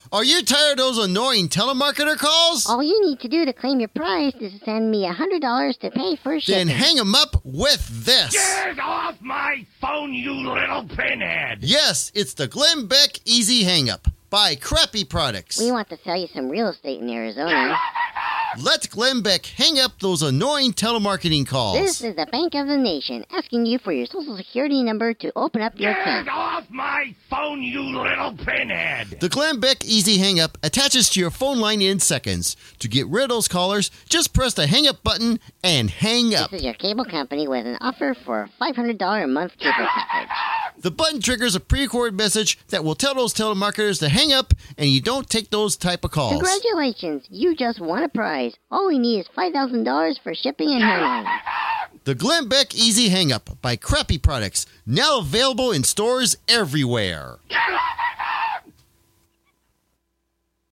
Are you tired of those annoying telemarketer calls? All you need to do to claim your prize is send me $100 to pay for shipping. Then hang 'em up with this. Get off my phone, you little pinhead! Yes, it's the Glenn Beck Easy Hang Up by Crappy Products. We want to sell you some real estate in Arizona. Let Glenn Beck hang up those annoying telemarketing calls. This is the Bank of the Nation asking you for your social security number to open up your account. Get off my phone, you little pinhead! The Glenn Beck Easy Hang Up attaches to your phone line in seconds. To get rid of those callers, just press the hang up button and hang up. This is your cable company with an offer for a $500 a month cable package. The button triggers a pre-recorded message that will tell those telemarketers to hang up, and you don't take those type of calls. Congratulations, you just won a prize. All we need is $5,000 for shipping and handling. The Glenn Beck Easy Hang Up by Crappy Products, now available in stores everywhere.